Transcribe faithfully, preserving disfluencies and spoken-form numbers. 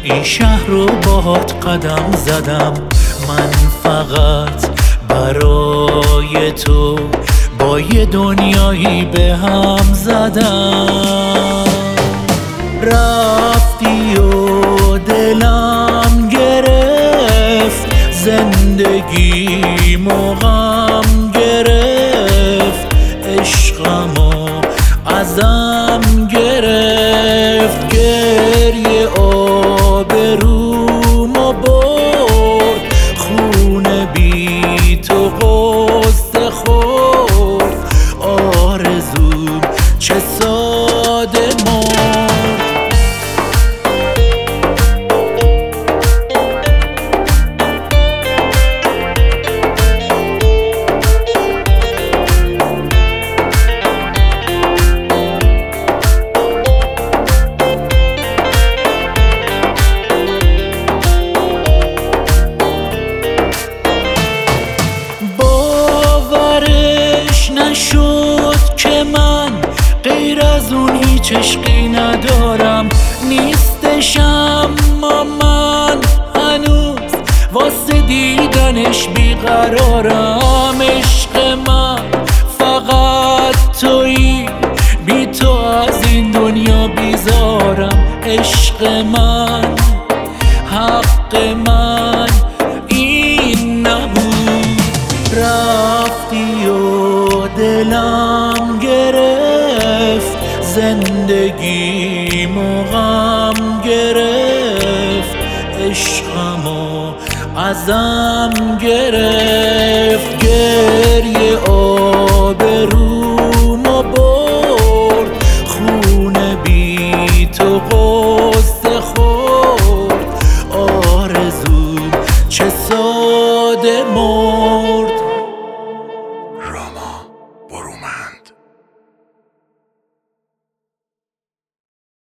این شهر رو باهات قدم زدم، من فقط برای تو با یه دنیایی به هم زدم. رفتی و دلم گرفت، زندگی موقم گرفت، عشقمو ازم گرفت، گریه آبرومو برد، خونه بی تو غصه خورد، آرزوم چه ساده مرد. نشد که من غیر از اون هیچ عشقی ندارم، نیستش اما من هنوز واسه دیدنش بیقرارم. عشق من فقط تویی، بی تو از این دنیا بیزارم. عشق من حق من این نبود، رفتی و دلم گرفت، زندگی موقم گرفت، عشقمو ازم گرفت، گریه آبرومو برد، خونه بی تو